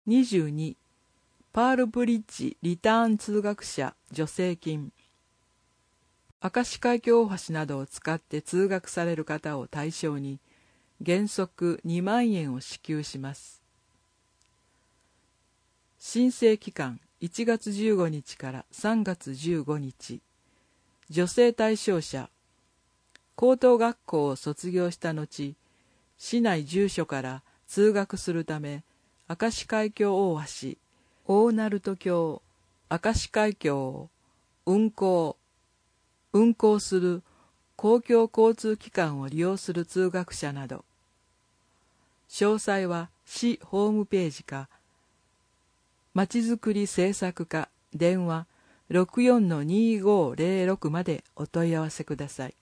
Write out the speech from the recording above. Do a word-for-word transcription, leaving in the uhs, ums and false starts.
にじゅうに、パールブリッジリターン通学者助成金。明石海峡大橋などを使って通学される方を対象に、原則にまんえんを支給します。申請期間いちがつじゅうごにちからさんがつじゅうごにち。助成対象者、高等学校を卒業した後、市内住所から通学するため、明石海峡大橋、大鳴門橋、明石海峡を運行、運行する公共交通機関を利用する通学者など、詳細は市ホームページか、まちづくり政策課電話 ろくよんのにーごーぜろろく までお問い合わせください。